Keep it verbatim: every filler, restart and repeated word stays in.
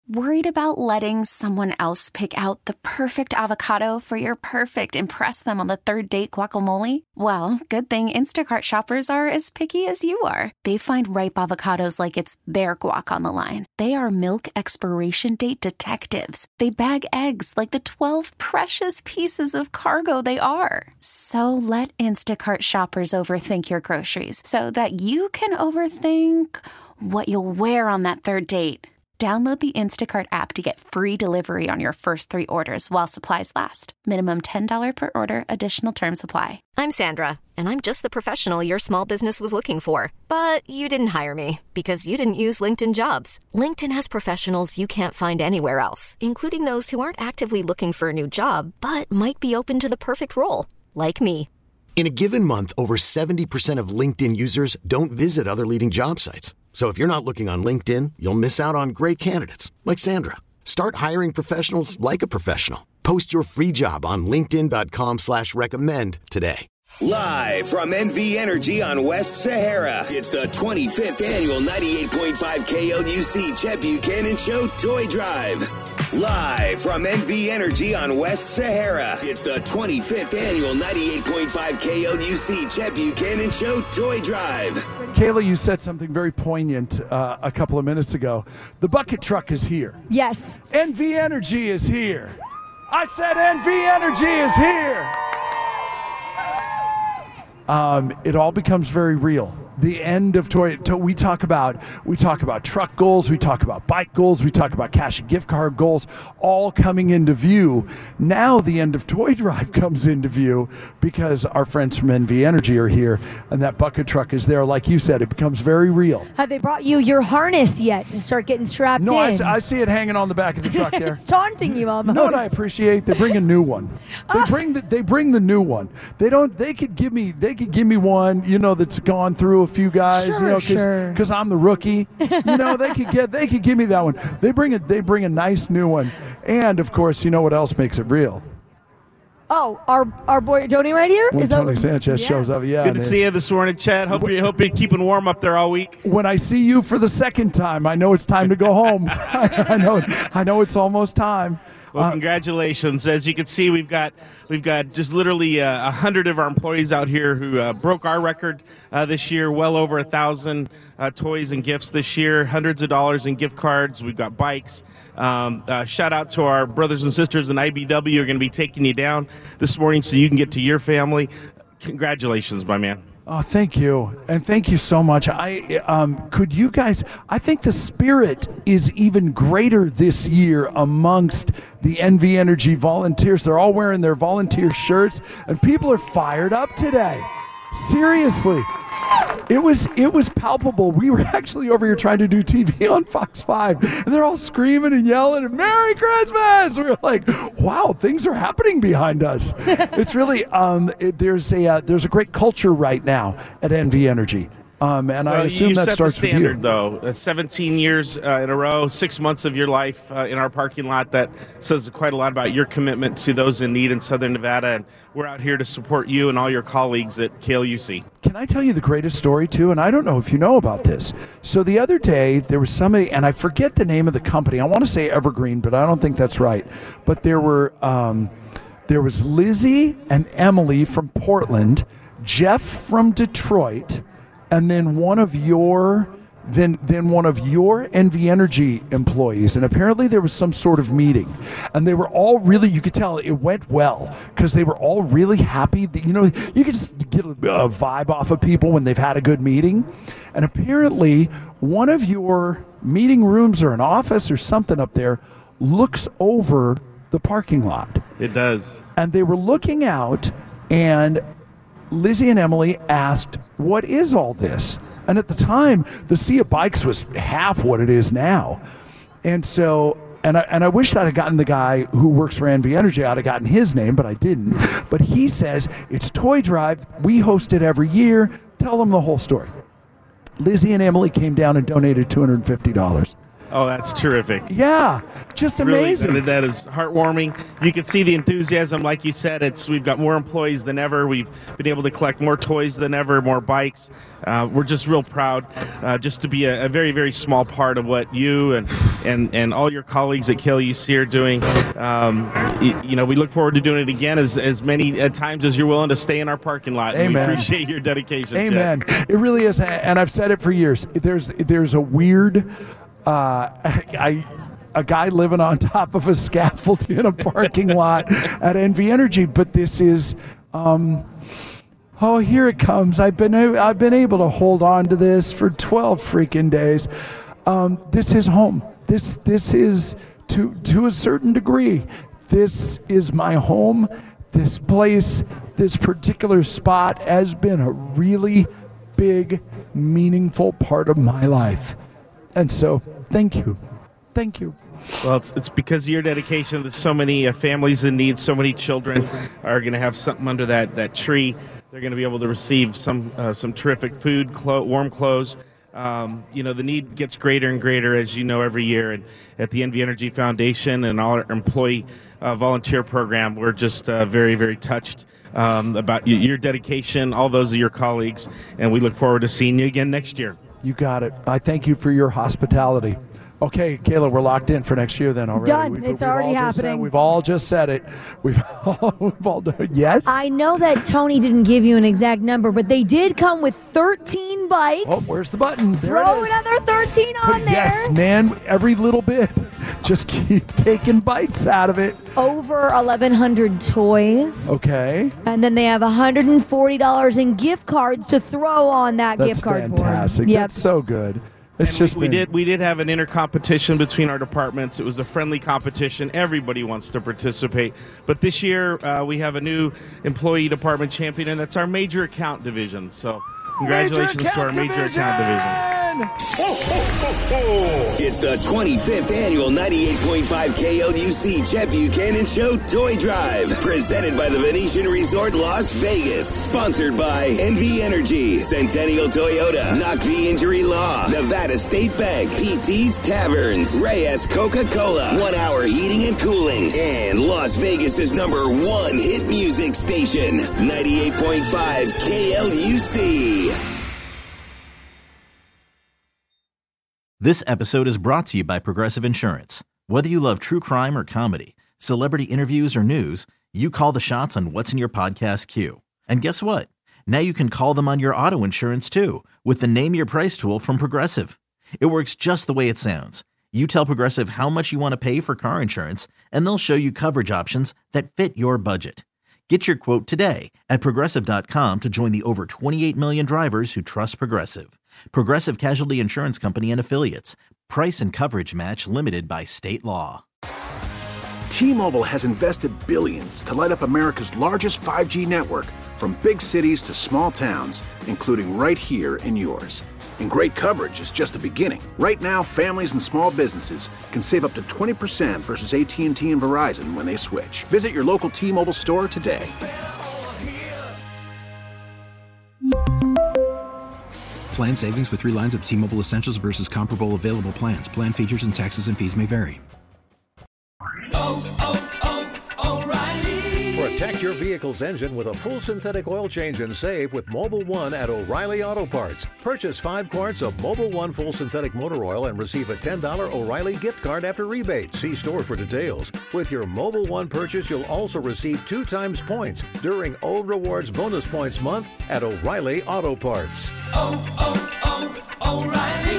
Worried about letting someone else pick out the perfect avocado for your perfect impress them on the third date guacamole? Well, good thing Instacart shoppers are as picky as you are. They find ripe avocados like it's their guac on the line. They are milk expiration date detectives. They bag eggs like the twelve precious pieces of cargo they are. So let Instacart shoppers overthink your groceries so that you can overthink what you'll wear on that third date. Download the Instacart app to get free delivery on your first three orders while supplies last. Minimum ten dollars per order. Additional terms apply. I'm Sandra, and I'm just the professional your small business was looking for. But you didn't hire me because you didn't use LinkedIn Jobs. LinkedIn has professionals you can't find anywhere else, including those who aren't actively looking for a new job, but might be open to the perfect role, like me. In a given month, over seventy percent of LinkedIn users don't visit other leading job sites. So if you're not looking on LinkedIn, you'll miss out on great candidates like Sandra. Start hiring professionals like a professional. Post your free job on linkedin dot com slash recommend today. Live from N V Energy on West Sahara, it's the twenty-fifth annual ninety-eight point five K L U C Chet Buchanan Show Toy Drive. Live from N V Energy on West Sahara, it's the twenty-fifth annual ninety-eight point five K L U C Chet Buchanan Show Toy Drive. Kayla, you said something very poignant uh, a couple of minutes ago. The bucket truck is here. Yes. N V Energy is here. I said N V Energy is here. Um, it all becomes very real. The end of toy. To, we talk about we talk about truck goals. We talk about bike goals. We talk about cash and gift card goals, all coming into view. Now the end of Toy Drive comes into view because our friends from N V Energy are here, and that bucket truck is there. Like you said, it becomes very real. Have they brought you your harness yet to start getting strapped no, in? No, I, I see it hanging on the back of the truck there. It's taunting you almost. You know what I appreciate? They bring a new one. They bring the they bring the new one. They don't. They could give me. They could give me one. You know that's gone through a few guys. Sure, you know, because sure. because I'm the rookie. You know they could get. They could give me that one. They bring a. They bring a nice new one. And of course, you know what else makes it real? Oh, our our boy Tony right here. When Is Tony that, Sanchez yeah. shows up, yeah. Good to see you this morning, Chad. Hope you hope you're keeping warm up there all week. When I see you for the second time, I know it's time to go home. I know. I know it's almost time. Well, congratulations. As you can see, we've got we've got just literally a uh, hundred of our employees out here who uh, broke our record uh, this year. Well over a thousand uh, toys and gifts this year. Hundreds of dollars in gift cards. We've got bikes. Um, uh, shout out to our brothers and sisters in I B W who are going to be taking you down this morning so you can get to your family. Congratulations, my man. Oh, thank you. And thank you so much. I um, could you guys, I think the spirit is even greater this year amongst the N V Energy volunteers. They're all wearing their volunteer shirts, and people are fired up today. Seriously. It was it was palpable. We were actually over here trying to do T V on Fox five, and they're all screaming and yelling, and Merry Christmas! We were like, wow, things are happening behind us. It's really, um, it, there's a uh, there's a great culture right now at N V Energy. Um, and well, I assume you that set starts the standard, with you. though. Uh, seventeen years uh, in a row, six months of your life uh, in our parking lot. That says quite a lot about your commitment to those in need in Southern Nevada. And we're out here to support you and all your colleagues at K L U C. Can I tell you the greatest story, too? And I don't know if you know about this. So the other day, there was somebody, and I forget the name of the company. I want to say Evergreen, but I don't think that's right. But there were um, there was Lizzie and Emily from Portland, Jeff from Detroit, and then one of your then then one of your N V Energy employees. And apparently there was some sort of meeting, and they were all really, you could tell it went well because they were all really happy. That, you know, you could just get a, a vibe off of people when they've had a good meeting. And apparently one of your meeting rooms or an office or something up there looks over the parking lot. It does. And they were looking out, and Lizzie and Emily asked, what is all this? And at the time, the Sea of Bikes was half what it is now. And so, and I, and I wish I'd have gotten the guy who works for N V Energy, I'd have gotten his name, but I didn't. But he says, it's Toy Drive. We host it every year. Tell them the whole story. Lizzie and Emily came down and donated two hundred fifty dollars. Oh, that's terrific. Yeah, just amazing. Really, that is heartwarming. You can see the enthusiasm. Like you said, it's we've got more employees than ever. We've been able to collect more toys than ever, more bikes. Uh, we're just real proud uh, just to be a, a very, very small part of what you and, and, and all your colleagues at K L U C are doing. Um, you, you know, we look forward to doing it again as, as many uh, times as you're willing to stay in our parking lot. Amen. We appreciate your dedication, Amen. Jeff. It really is, and I've said it for years. There's there's a weird, uh, I. a guy living on top of a scaffold in a parking lot at N V Energy, but this is, um, oh, here it comes. I've been I've been able to hold on to this for twelve freaking days. Um, this is home. This this is to to a certain degree. This is my home. This place, this particular spot has been a really big, meaningful part of my life, and so thank you, thank you. Well, it's, it's because of your dedication that so many uh, families in need, so many children are going to have something under that, that tree. They're going to be able to receive some uh, some terrific food, clo- warm clothes. Um, you know, the need gets greater and greater, as you know, every year. And at the N V Energy Foundation and all our employee uh, volunteer program, we're just uh, very, very touched um, about y- your dedication, all those of your colleagues, and we look forward to seeing you again next year. You got it. I thank you for your hospitality. Okay, Kayla, we're locked in for next year then already. Done. We've, It's we've already all just happening. Said, we've all just said it. We've all, we've all done it. Yes? I know that Tony didn't give you an exact number, but they did come with thirteen bikes. Oh, where's the button? There Throw it is. another thirteen on there. Yes, man, every little bit. Just keep taking bites out of it. Over eleven hundred toys. Okay. And then they have one hundred forty dollars in gift cards to throw on that That's gift card fantastic. board. Yep. That's so good. It's And just we, we been- did we did have an inter competition between our departments. It was a friendly competition. Everybody wants to participate. But this year uh, we have a new employee department champion, and that's our major account division. So congratulations Major to our account major account division. It's the twenty-fifth annual ninety-eight point five K L U C Chet Buchanan Show Toy Drive. Presented by the Venetian Resort Las Vegas. Sponsored by N V Energy, Centennial Toyota, Knock-V Injury Law, Nevada State Bank, P T's Taverns, Reyes Coca-Cola, One Hour Heating and Cooling, and Las Vegas's number one hit music station, ninety-eight point five K L U C. This episode is brought to you by Progressive Insurance. Whether you love true crime or comedy, celebrity interviews or news, you call the shots on what's in your podcast queue. And guess what? Now you can call them on your auto insurance too with the Name Your Price tool from Progressive. It works just the way it sounds. You tell Progressive how much you want to pay for car insurance, and they'll show you coverage options that fit your budget. Get your quote today at Progressive dot com to join the over twenty-eight million drivers who trust Progressive. Progressive Casualty Insurance Company and Affiliates. Price and coverage match limited by state law. T-Mobile has invested billions to light up America's largest five G network, from big cities to small towns, including right here in yours. And great coverage is just the beginning. Right now, families and small businesses can save up to twenty percent versus A T and T and Verizon when they switch. Visit your local T-Mobile store today. Plan savings with three lines of T-Mobile Essentials versus comparable available plans. Plan features and taxes and fees may vary. Protect your vehicle's engine with a full synthetic oil change and save with Mobil one at O'Reilly Auto Parts. Purchase five quarts of Mobil one full synthetic motor oil and receive a ten dollars O'Reilly gift card after rebate. See store for details. With your Mobil one purchase, you'll also receive two times points during O Rewards Bonus Points Month at O'Reilly Auto Parts. Oh, oh, oh, O'Reilly